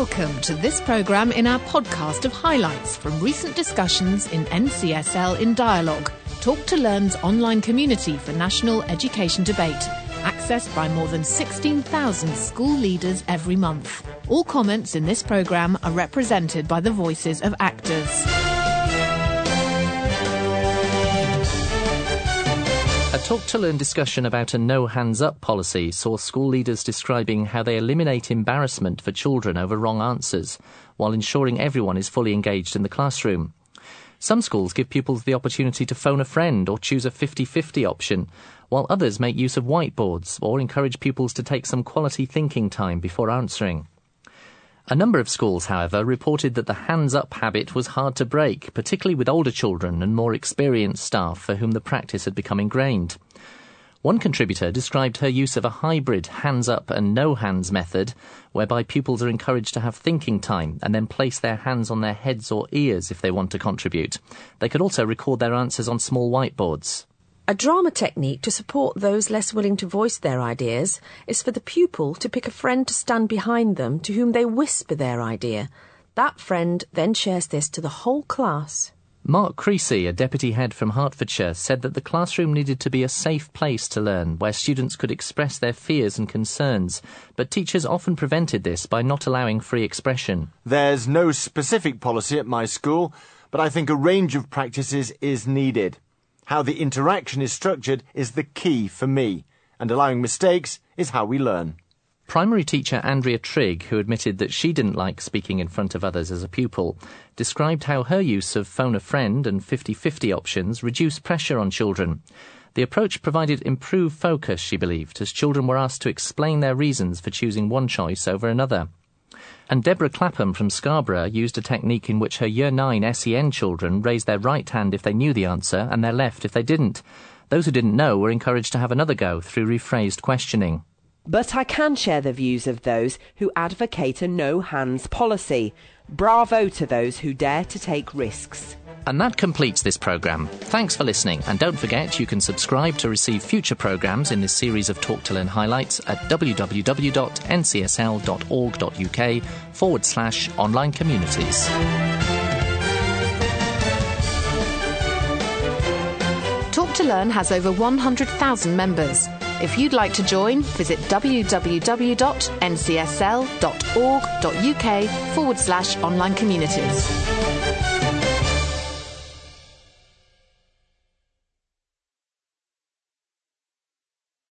Welcome to this programme in our podcast of highlights from recent discussions in NCSL in Dialogue, Talk to Learn's online community for national education debate, accessed by more than 16,000 school leaders every month. All comments in this programme are represented by the voices of actors. A Talk to Learn discussion about a no hands up policy saw school leaders describing how they eliminate embarrassment for children over wrong answers, while ensuring everyone is fully engaged in the classroom. Some schools give pupils the opportunity to phone a friend or choose a 50-50 option, while others make use of whiteboards or encourage pupils to take some quality thinking time before answering. A number of schools, however, reported that the hands-up habit was hard to break, particularly with older children and more experienced staff for whom the practice had become ingrained. One contributor described her use of a hybrid hands-up and no-hands method, whereby pupils are encouraged to have thinking time and then place their hands on their heads or ears if they want to contribute. They could also record their answers on small whiteboards. A drama technique to support those less willing to voice their ideas is for the pupil to pick a friend to stand behind them to whom they whisper their idea. That friend then shares this to the whole class. Mark Creasy, a deputy head from Hertfordshire, said that the classroom needed to be a safe place to learn, where students could express their fears and concerns, but teachers often prevented this by not allowing free expression. There's no specific policy at my school, but I think a range of practices is needed. How the interaction is structured is the key for me, and allowing mistakes is how we learn. Primary teacher Andrea Trigg, who admitted that she didn't like speaking in front of others as a pupil, described how her use of phone a friend and 50-50 options reduced pressure on children. The approach provided improved focus, she believed, as children were asked to explain their reasons for choosing one choice over another. And Deborah Clapham from Scarborough used a technique in which her Year 9 SEN children raised their right hand if they knew the answer and their left if they didn't. Those who didn't know were encouraged to have another go through rephrased questioning. But I can share the views of those who advocate a no-hands policy. Bravo to those who dare to take risks. And that completes this programme. Thanks for listening, and don't forget you can subscribe to receive future programmes in this series of Talk to Learn highlights at www.ncsl.org.uk/online communities. Talk to Learn has over 100,000 members. If you'd like to join, visit www.ncsl.org.uk/online communities.